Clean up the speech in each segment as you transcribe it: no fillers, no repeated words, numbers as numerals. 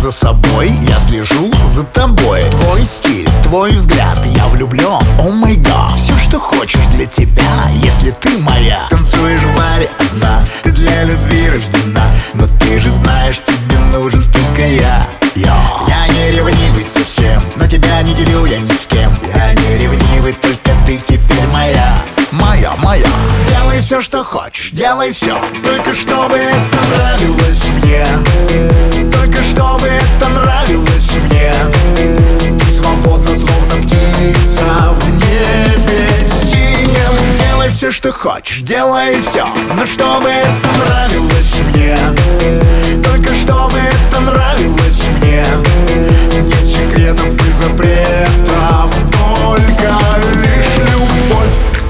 за собой, я слежу за тобой. Твой стиль, твой взгляд, я влюблен, о май гад. Все, что хочешь для тебя, если ты моя. Танцуешь в баре одна, ты для любви рождена. Но ты же знаешь, тебе нужен только я. Я не ревнивый совсем, но тебя не делю я ни с кем. Я не ревнивый, только ты теперь моя. Моя. Делай все, что хочешь, делай все, только чтобы это нравилось мне. Только чтобы это нравилось мне. Ты свободна, словно птица в небе синем. Делай все, что хочешь, делай все, но чтобы это нравилось мне. Только чтобы это нравилось мне. Нет секретов и запретов, только лишь любовь.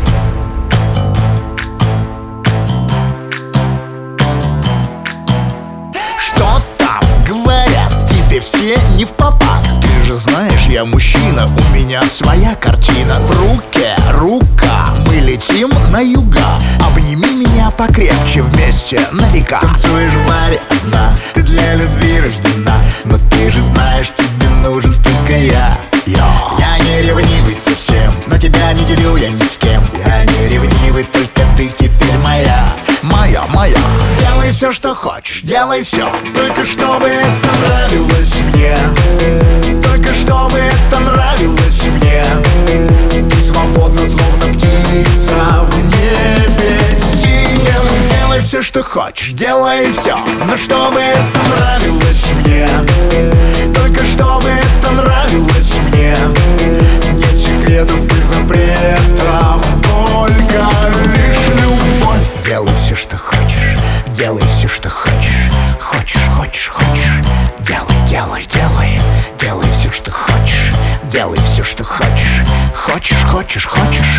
Что там говорят, тебе все не впопад. Ты же знаешь, я мужчина, у меня своя картина. В руке рука, мы летим на юга. Обними меня покрепче, вместе на века. Танцуешь в баре одна, ты для любви рождена. Но ты же знаешь, тебе нужен только я. Я не ревнивый совсем, но тебя не делю я ни с кем. Я не ревнивый, только ты теперь моя. Моя. Делай все, что хочешь, делай все, только чтобы это нравилось мне. Только чтобы это нравилось мне. Ты свободна, словно птица в небе синем. Делай все, что хочешь, делай все, но чтобы это нравилось мне. Только чтобы это нравилось мне. Нет секретов и запретов, только лишь любовь. Делай все, что хочешь, делай все, что хочешь. Хочешь. Делай. Делай все, что хочешь. Делай все, что хочешь. Хочешь.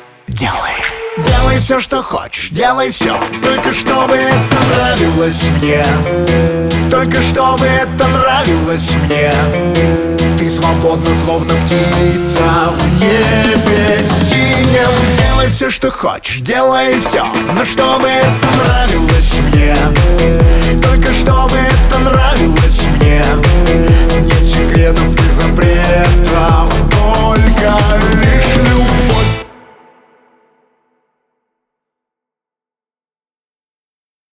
Делай все, что хочешь, делай все, только чтобы это нравилось мне. Только чтобы это нравилось мне. Ты свободна, словно птица в небе синем. Делай все, что хочешь, делай все, но чтобы это нравилось мне.